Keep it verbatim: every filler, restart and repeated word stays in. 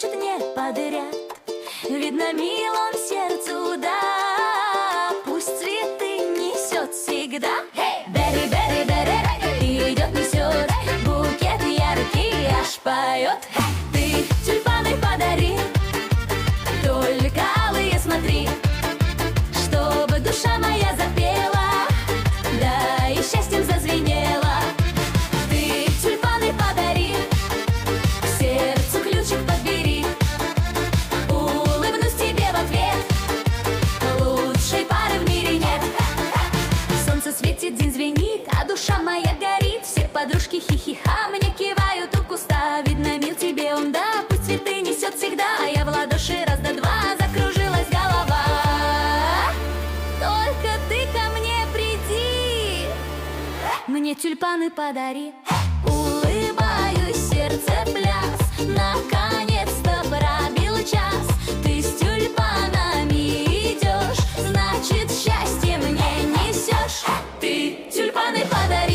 плачут не подряд. Видно, мил он сердцу, да. Пусть цветы несет всегда. Бери, бери, бери, идет, несет букет яркий, аж поет. Ты тюльпаны подари, только алые смотри, чтобы душа моя запела, да и счастьем зазвенела. Ты тюльпаны подари, к сердцу ключик подбери, улыбнусь тебе в ответ, лучшей пары в мире нет. Солнце светит, день звенит, а душа моя горит. Все подружки хихиха мне кивают у куста. Видно, мил тебе он, да, пусть цветы несет всегда. А я в ладоши раз до два, закружилась голова. Только ты ко мне приди, мне тюльпаны подари. Улыбаюсь, сердце пляс, наконец-то пробил час. Ты с тюльпанами идешь, значит счастье мне несешь. Ты тюльпаны подари.